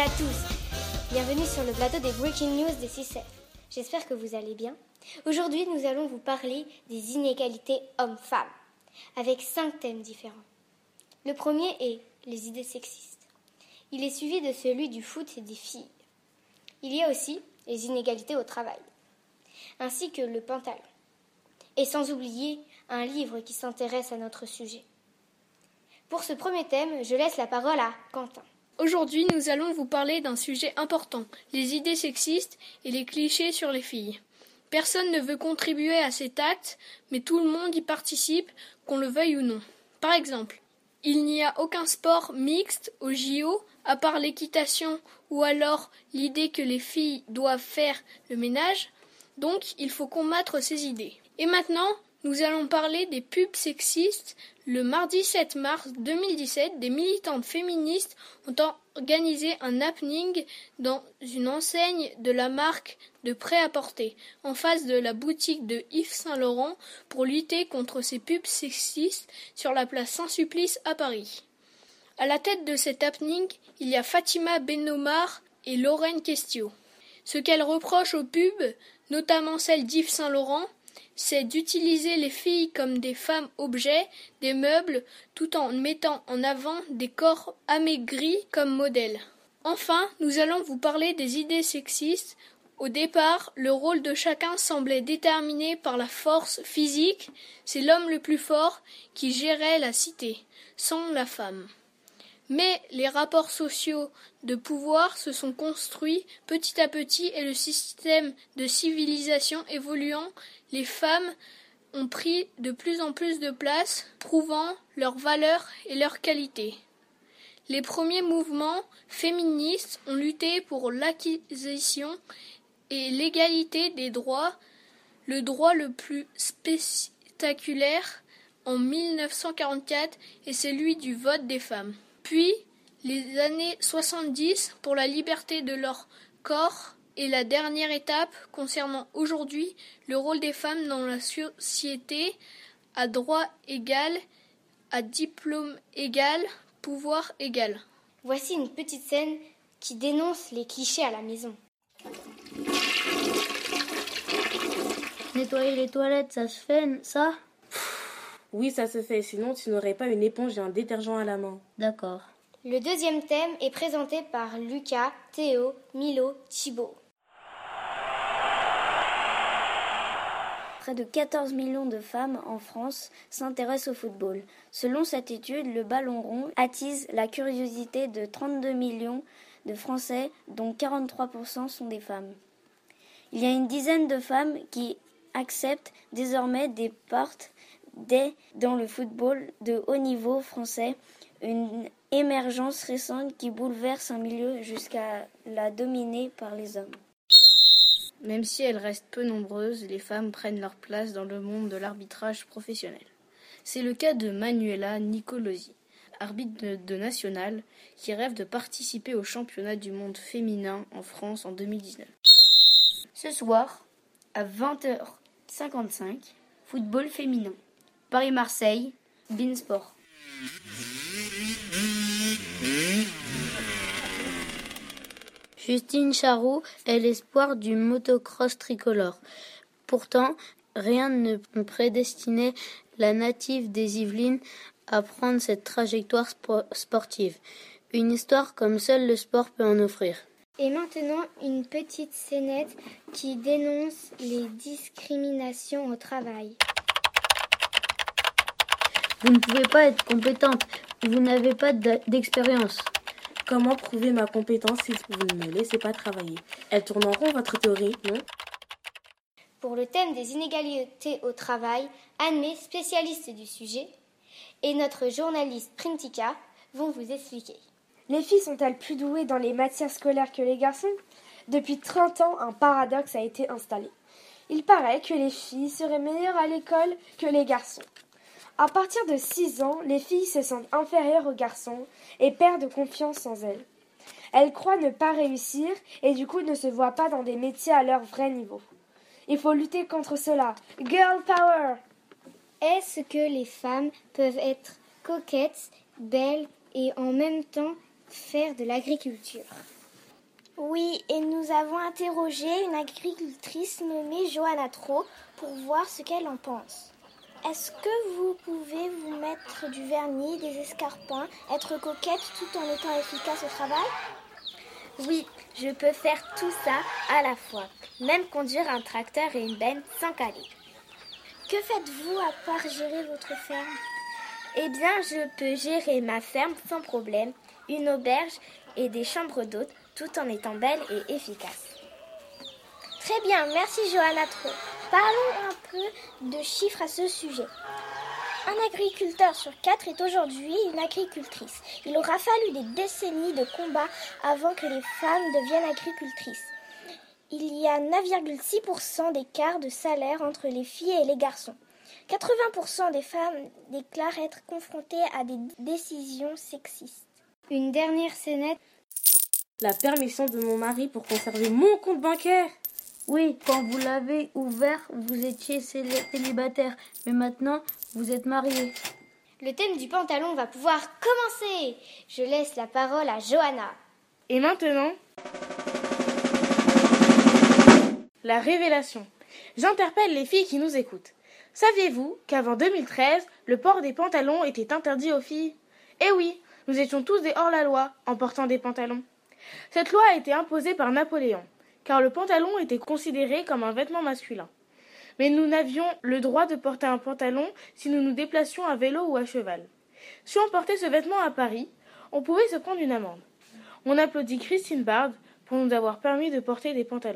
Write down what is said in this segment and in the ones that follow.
à tous, bienvenue sur le plateau des Breaking News des CICEF. J'espère que vous allez bien. Aujourd'hui, nous allons vous parler des inégalités hommes-femmes, avec 5 thèmes différents. Le premier est les idées sexistes. Il est suivi de celui du foot et des filles. Il y a aussi les inégalités au travail, ainsi que le pantalon. Et sans oublier un livre qui s'intéresse à notre sujet. Pour ce premier thème, je laisse la parole à Quentin. Aujourd'hui, nous allons vous parler d'un sujet important, les idées sexistes et les clichés sur les filles. Personne ne veut contribuer à cet acte, mais tout le monde y participe, qu'on le veuille ou non. Par exemple, il n'y a aucun sport mixte au JO, à part l'équitation ou alors l'idée que les filles doivent faire le ménage. Donc, il faut combattre ces idées. Et maintenant, nous allons parler des pubs sexistes. Le mardi 7 mars 2017, des militantes féministes ont organisé un happening dans une enseigne de la marque de prêt-à-porter, en face de la boutique de Yves Saint Laurent, pour lutter contre ces pubs sexistes sur la place Saint-Sulpice à Paris. À la tête de cet happening, il y a Fatima Benomar et Lorraine Questiot. Ce qu'elles reprochent aux pubs, notamment celle d'Yves Saint Laurent, c'est d'utiliser les filles comme des femmes objets, des meubles, tout en mettant en avant des corps amaigris comme modèles. Enfin, nous allons vous parler des idées sexistes. Au départ, le rôle de chacun semblait déterminé par la force physique. C'est l'homme le plus fort qui gérait la cité, sans la femme. Mais les rapports sociaux de pouvoir se sont construits petit à petit et le système de civilisation évoluant, les femmes ont pris de plus en plus de place, prouvant leur valeur et leur qualité. Les premiers mouvements féministes ont lutté pour l'acquisition et l'égalité des droits, le droit le plus spectaculaire en 1944 est celui du vote des femmes. Puis, les années 70 pour la liberté de leur corps et la dernière étape concernant aujourd'hui le rôle des femmes dans la société à droit égal, à diplôme égal, pouvoir égal. Voici une petite scène qui dénonce les clichés à la maison. Nettoyer les toilettes, ça se fait, ça ? Oui, ça se fait, sinon tu n'aurais pas une éponge et un détergent à la main. D'accord. Le deuxième thème est présenté par Lucas, Théo, Milo, Thibaut. Près de 14 millions de femmes en France s'intéressent au football. Selon cette étude, le ballon rond attise la curiosité de 32 millions de Français, dont 43% sont des femmes. Il y a une dizaine de femmes qui acceptent désormais des portes dans le football de haut niveau français, une émergence récente qui bouleverse un milieu jusqu'à la dominer par les hommes. Même si elles restent peu nombreuses, les femmes prennent leur place dans le monde de l'arbitrage professionnel. C'est le cas de Manuela Nicolosi, arbitre de national, qui rêve de participer au championnat du monde féminin en France en 2019. Ce soir, à 20h55, football féminin. Paris-Marseille, Beansport. Justine Charroux est l'espoir du motocross tricolore. Pourtant, rien ne prédestinait la native des Yvelines à prendre cette trajectoire sportive. Une histoire comme seul le sport peut en offrir. Et maintenant, une petite scénette qui dénonce les discriminations au travail. Vous ne pouvez pas être compétente, vous n'avez pas d'expérience. Comment prouver ma compétence si vous ne me laissez pas travailler ? Elle tourne en rond votre théorie, non ? Pour le thème des inégalités au travail, Anne-Mé, spécialiste du sujet, et notre journaliste Printika vont vous expliquer. Les filles sont-elles plus douées dans les matières scolaires que les garçons ? Depuis 30 ans, un paradoxe a été installé. Il paraît que les filles seraient meilleures à l'école que les garçons. À partir de 6 ans, les filles se sentent inférieures aux garçons et perdent confiance en elles. Elles croient ne pas réussir et du coup ne se voient pas dans des métiers à leur vrai niveau. Il faut lutter contre cela. Girl power! Est-ce que les femmes peuvent être coquettes, belles et en même temps faire de l'agriculture ? Oui, et nous avons interrogé une agricultrice nommée Johanna Tro pour voir ce qu'elle en pense. Est-ce que vous pouvez vous mettre du vernis, des escarpins, être coquette tout en étant efficace au travail? Oui, je peux faire tout ça à la fois, même conduire un tracteur et une benne sans caler. Que faites-vous à part gérer votre ferme? Eh bien, je peux gérer ma ferme sans problème, une auberge et des chambres d'hôtes, tout en étant belle et efficace. Très bien, merci Johanna Tro. Parlons un peu de chiffres à ce sujet. Un agriculteur sur 4 est aujourd'hui une agricultrice. Il aura fallu des décennies de combats avant que les femmes deviennent agricultrices. Il y a 9,6% d'écart de salaire entre les filles et les garçons. 80% des femmes déclarent être confrontées à des décisions sexistes. Une dernière scénette. La permission de mon mari pour conserver mon compte bancaire. Oui, quand vous l'avez ouvert, vous étiez célibataire, mais maintenant, vous êtes marié. Le thème du pantalon va pouvoir commencer. Je laisse la parole à Johanna. Et maintenant, la révélation. J'interpelle les filles qui nous écoutent. Saviez-vous qu'avant 2013, le port des pantalons était interdit aux filles? Eh oui, nous étions tous des hors-la-loi en portant des pantalons. Cette loi a été imposée par Napoléon, car le pantalon était considéré comme un vêtement masculin. Mais nous n'avions le droit de porter un pantalon si nous nous déplacions à vélo ou à cheval. Si on portait ce vêtement à Paris, on pouvait se prendre une amende. On applaudit Christine Bard pour nous avoir permis de porter des pantalons.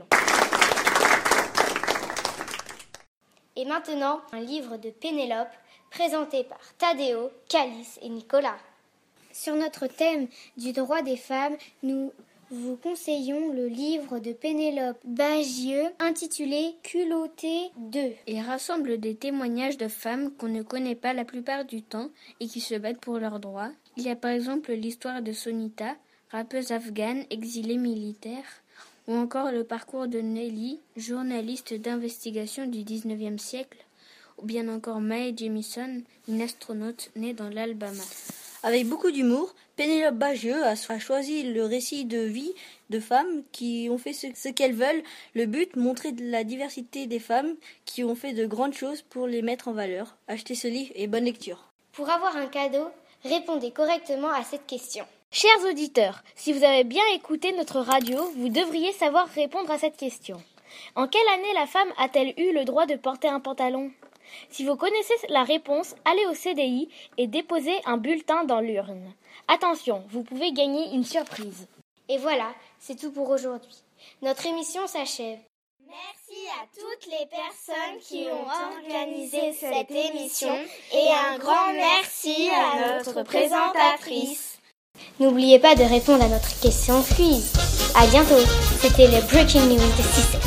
Et maintenant, un livre de Pénélope, présenté par Tadeo, Calice et Nicolas. Sur notre thème du droit des femmes, nous vous conseillons le livre de Pénélope Bagieux intitulé Culottée 2. Il rassemble des témoignages de femmes qu'on ne connaît pas la plupart du temps et qui se battent pour leurs droits. Il y a par exemple l'histoire de Sonita, rappeuse afghane exilée militaire, ou encore le parcours de Nelly, journaliste d'investigation du 19e siècle, ou bien encore Mae Jemison, une astronaute née dans l'Alabama. Avec beaucoup d'humour, Pénélope Bagieux a choisi le récit de vie de femmes qui ont fait ce qu'elles veulent. Le but, montrer la diversité des femmes qui ont fait de grandes choses pour les mettre en valeur. Achetez ce livre et bonne lecture. Pour avoir un cadeau, répondez correctement à cette question. Chers auditeurs, si vous avez bien écouté notre radio, vous devriez savoir répondre à cette question. En quelle année la femme a-t-elle eu le droit de porter un pantalon ? Si vous connaissez la réponse, allez au CDI et déposez un bulletin dans l'urne. Attention, vous pouvez gagner une surprise. Et voilà, c'est tout pour aujourd'hui. Notre émission s'achève. Merci à toutes les personnes qui ont organisé cette émission et un grand merci à notre présentatrice. N'oubliez pas de répondre à notre question quiz. À bientôt. C'était le Breaking News de 6.